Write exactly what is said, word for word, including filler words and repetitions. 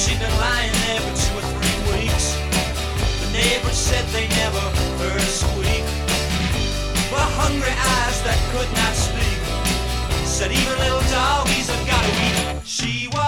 She'd been lying there for two or three weeks. The neighbors said they never heard her squeak. But hungry eyes that could not speak said even little doggies have got to eat. She was